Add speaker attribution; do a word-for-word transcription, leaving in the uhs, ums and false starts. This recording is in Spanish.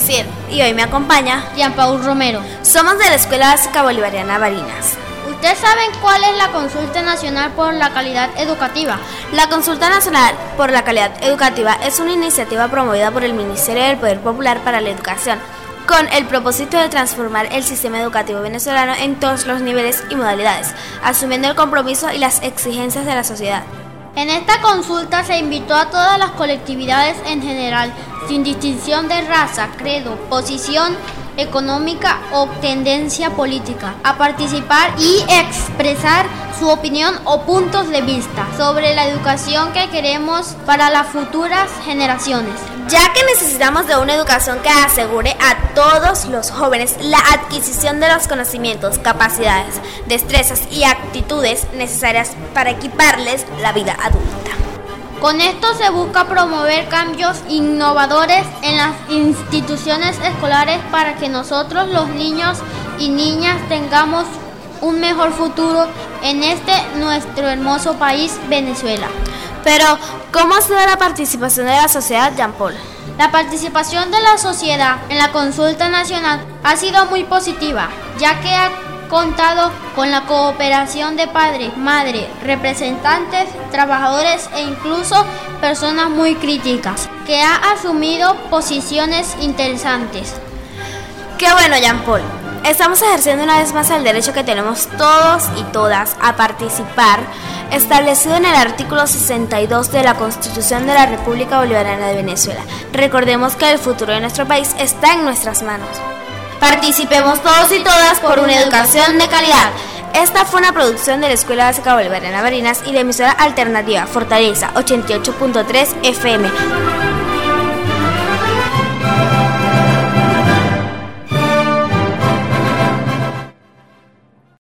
Speaker 1: Yacir y hoy me acompaña
Speaker 2: Jean Paul Romero.
Speaker 1: Somos de la Escuela Básica Bolivariana Barinas.
Speaker 2: ¿Ustedes saben cuál es la Consulta Nacional por la Calidad Educativa?
Speaker 1: La Consulta Nacional por la Calidad Educativa es una iniciativa promovida por el Ministerio del Poder Popular para la Educación, con el propósito de transformar el sistema educativo venezolano en todos los niveles y modalidades, asumiendo el compromiso y las exigencias de la sociedad.
Speaker 2: En esta consulta se invitó a todas las colectividades en general, sin distinción de raza, credo, posición económica o tendencia política, a participar y expresar su opinión o puntos de vista sobre la educación que queremos para las futuras generaciones.
Speaker 1: Ya que necesitamos de una educación que asegure a todos los jóvenes la adquisición de los conocimientos, capacidades, destrezas y actitudes necesarias para equiparles la vida adulta.
Speaker 2: Con esto se busca promover cambios innovadores en las instituciones escolares para que nosotros, los niños y niñas, tengamos un mejor futuro en este nuestro hermoso país, Venezuela.
Speaker 1: Pero, ¿cómo ha sido la participación de la sociedad, Jean Paul?
Speaker 2: La participación de la sociedad en la consulta nacional ha sido muy positiva, ya que ha contado con la cooperación de padres, madres, representantes, trabajadores e incluso personas muy críticas, que ha asumido posiciones interesantes.
Speaker 1: ¡Qué bueno, Jean Paul! Estamos ejerciendo una vez más el derecho que tenemos todos y todas a participar, establecido en el artículo sesenta y dos de la Constitución de la República Bolivariana de Venezuela. Recordemos que el futuro de nuestro país está en nuestras manos. Participemos todos y todas por una educación de calidad. Esta fue una producción de la Escuela Básica Bolivariana Barinas y la emisora alternativa Fortaleza ochenta y ocho punto tres F M.